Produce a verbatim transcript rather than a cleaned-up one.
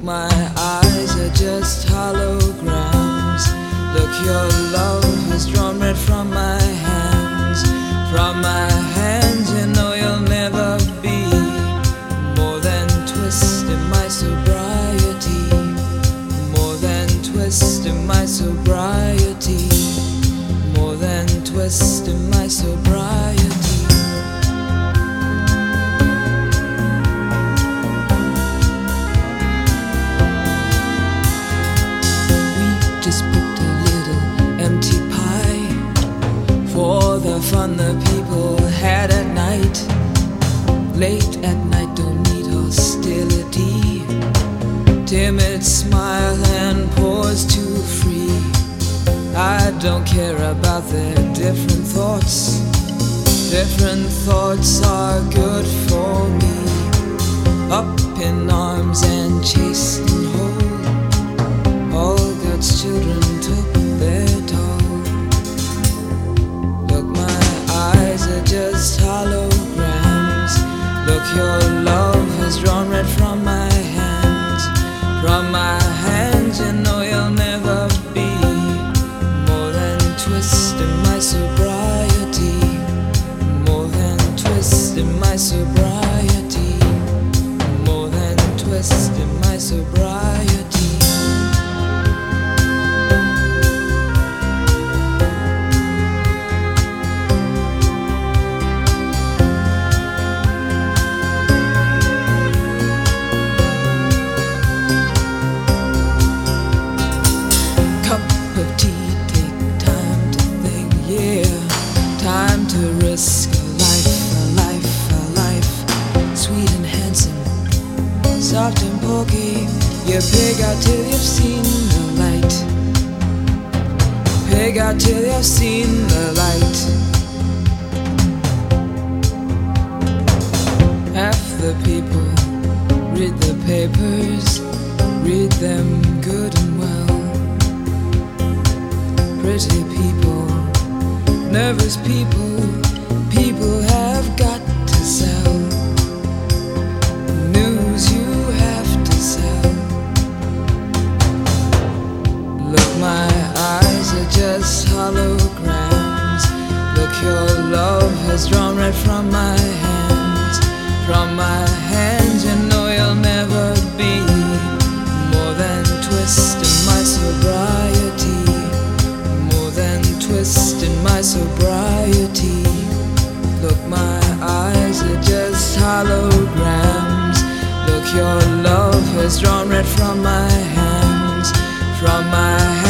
my eyes are just holograms. Look, your love has drawn red from my hands. From my hands, you know you'll never be more than twist in my sobriety. More than twist in my sobriety. More than twist in my sobriety. Just put a little empty pie for the fun the people had at night. Late at night, don't need hostility. Timid smile and pause too free. I don't care about their different thoughts. Different thoughts are good for me. Up in arms and chased and whole. All God's children took their toll. Look, my eyes are just holograms. Look, your love has drawn red from my hands. From my hands, you know you'll never be more than twist in my sobriety. More than twist in my sobriety. More than twist in my sobriety. Risk a life, a life, a life, sweet and handsome, soft and pokey. You pig out till you've seen the light. Pig out till you've seen the light. Half the people read the papers, read them good and well. Pretty people, nervous people, people have got to sell. News you have to sell. Look, my eyes are just holograms. Look, your love has drawn red from my hands. From my hands, you know you'll never be more than twist in my sobriety. More than twist in my sobriety. Look, my eyes are just holograms. Look, your love has drawn red from my hands. From my hands.